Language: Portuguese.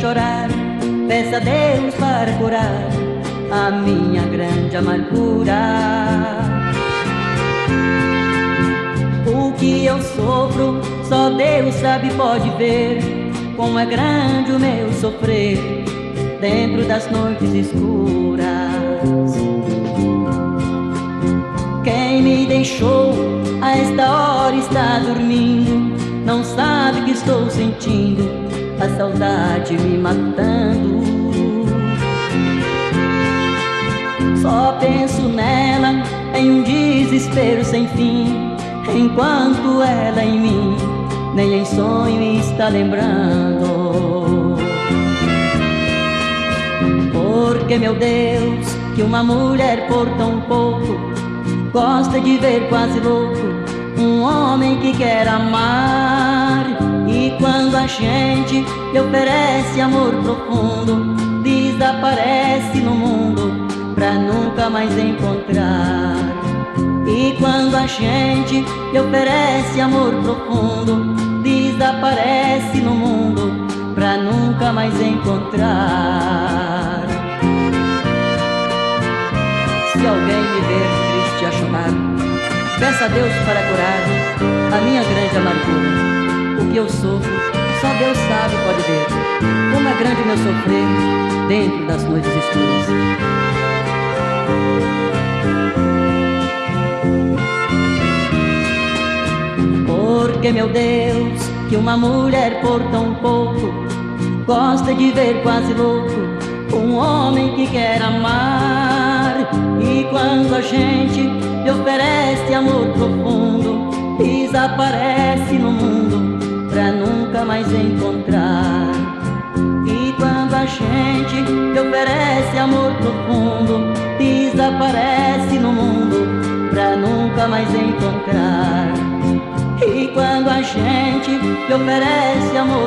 chorar, peça a Deus para curar a minha grande amargura. O que eu sofro, só Deus sabe e pode ver, como é grande o meu sofrer dentro das noites escuras. Quem me deixou a esta hora está dormindo, não sabe que estou sentindo a saudade me matando. Só penso nela em um desespero sem fim, enquanto ela em mim nem em sonho está lembrando. Porque, meu Deus, que uma mulher por tão pouco gosta de ver quase louco um homem que quer amar. E quando a gente lhe oferece amor profundo, desaparece no mundo pra nunca mais encontrar. E quando a gente lhe oferece amor profundo, desaparece no mundo pra nunca mais encontrar. Se alguém me ver triste a chorar, peça a Deus para curar a minha grande amargura. O que eu sofro, só Deus sabe e pode ver, como é grande o meu sofrer dentro das noites escuras. Porque, meu Deus, que uma mulher por tão pouco gosta de ver quase louco um homem que quer amar. E quando a gente lhe oferece amor profundo, desaparece no mundo pra nunca mais encontrar. E quando a gente lhe oferece amor profundo, desaparece no mundo pra nunca mais encontrar. E quando a gente lhe oferece amor